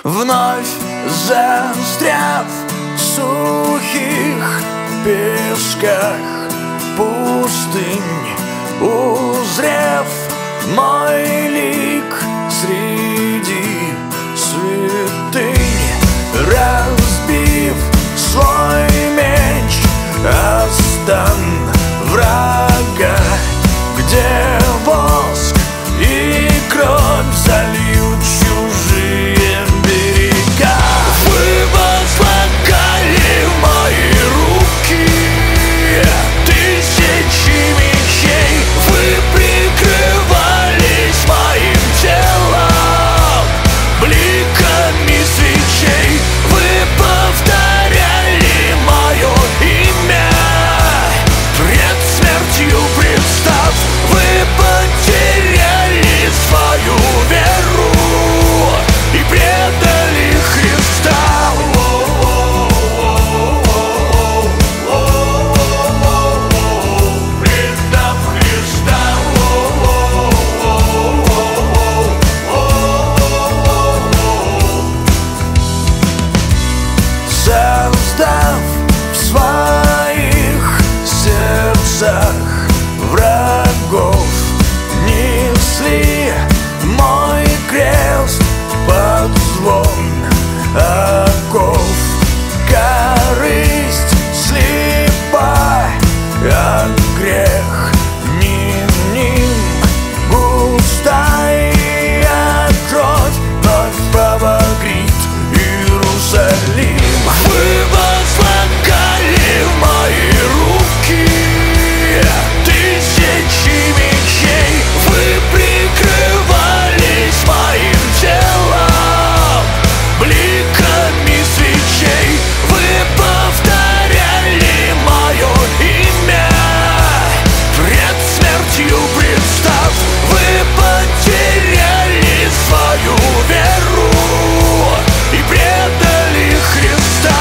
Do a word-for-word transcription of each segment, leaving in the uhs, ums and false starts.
Вновь застряв в сухих песках пустынь, узрев мой лик среди святынь, разбив свой меч о стан врага, где воск и кровь зальют чужие берега. Вы возлагали в мои руки тысячи мечей, вы прикрывались моим телом бликами свечей, вы повторяли мое имя пред смертью представ, вы потеряли свою веру и предали Христа. Предав Христа. Создав в своих сердцах врагов, несли мой крест под звон оков. Корысть слепа, а грех ним-ним, густая кровь вновь побагрит Иерусалим. Вы возлагали в мои руки тысячи мечей, вы прикрывались моим телом бликами свечей, вы повторяли мое имя пред смертью представ, вы потеряли свою веру и предали Христа.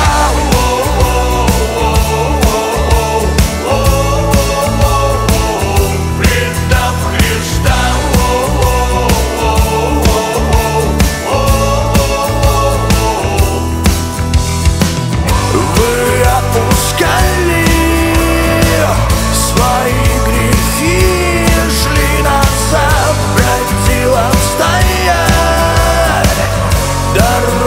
Предав Христа. Вы опускали свои грехи, шли назад, просила стоять.